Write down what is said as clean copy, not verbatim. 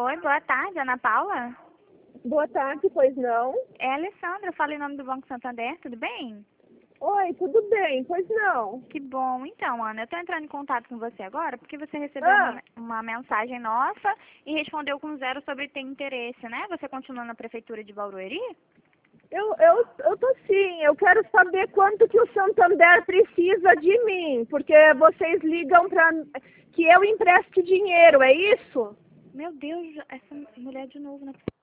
Oi, boa tarde, Ana Paula. Boa tarde, pois não? É a Alessandra, eu falo em nome do Banco Santander, tudo bem? Oi, tudo bem, pois não? Que bom. Então, Ana, eu estou entrando em contato com você agora porque você recebeu Ah, uma mensagem nossa e respondeu com zero sobre ter interesse, né? Você continua na Prefeitura de Barueri? eu tô sim, eu quero saber quanto que o Santander precisa de mim, porque vocês ligam para que eu empreste dinheiro, é isso? Meu Deus, essa mulher de novo, né?